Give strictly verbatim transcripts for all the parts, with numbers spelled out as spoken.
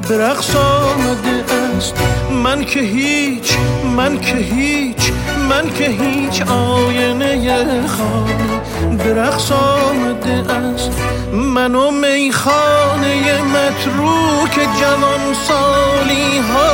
به رقص آمده است. من که هیچ، من که هیچ، من که هیچ آینه خانه به رقص آمده است. من و میخانه متروک جوان سالی ها،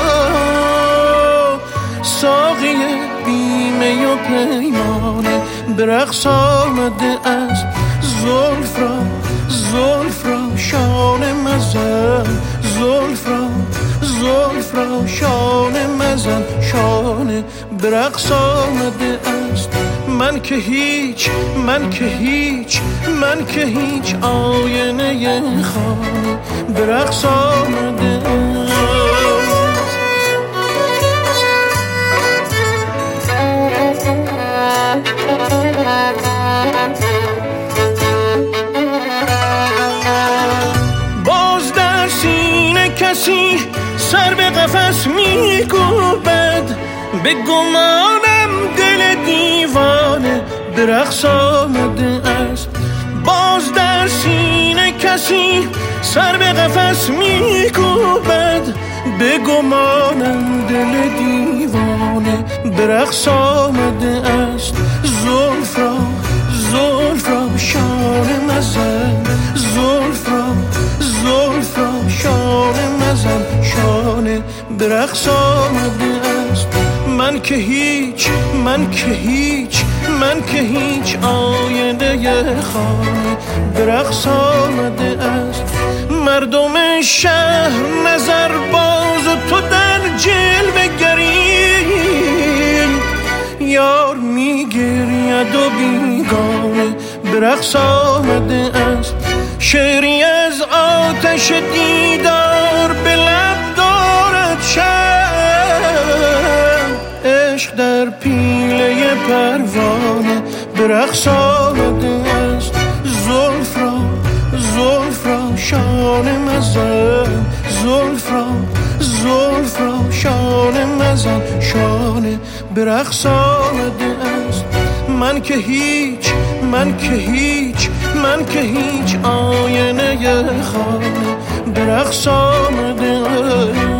ساقی بیمه و پیمانه به رقص آمده است. زلف را زلف را شانه مزن، زلف را زلف را شانه مزن، شانه به رقص آمده است. من که هیچ، من که هیچ، من که هیچ آینه خانه به رقص آمده است. باز در سینه کسی سر به قفس می‌کوبد، به گمانم دل دیوانه به رقص آمده است. باز در سینه کسی سر به قفس می‌کوبد، به گمانم دل دیوانه به رقص آمده است. زلف را زلف را شانه مزن، زلف را زلف را شانه مزن، شانه به رقص آمده است. من که هیچ، من که هیچ، من که هیچ آینه خانه به رقص آمده است. مردم شهر نظر باز و تو در جلوه گری، یار میگرید و بیگانه به رقص آمده است. شعری از آتش دیدار به لب دارد شب، عشق در پیله پروانه به رقص آمده است. زلف را زلف را شانه مزن، زلف را زلف را شانه مزن، شانه به رقص آمده است. من که هیچ، من که هیچ، من که هیچ آینه خانه به رقص آمده است.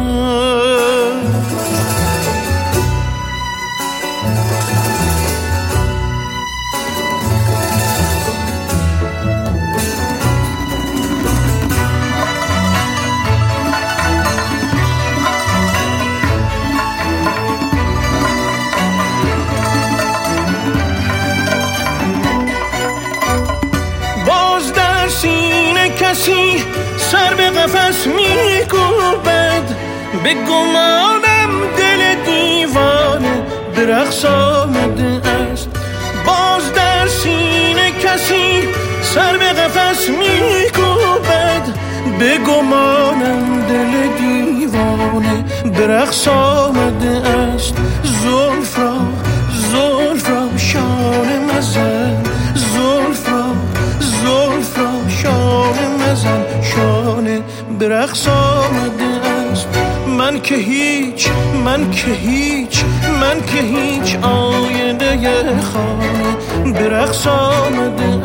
کسی سر به قفس می‌کوبد، به گمانم دل دیوانه به رقص آمده است. باز در سینه کسی سر به قفس می‌کوبد، به گمانم دل دیوانه به رقص آمده است. زلف را زلف را شانه مزن، زلف را زلف را شانه مزن، شانه به رقص آمده است. من که هیچ، من که هیچ، من که هیچ آینه خانه به رقص آمده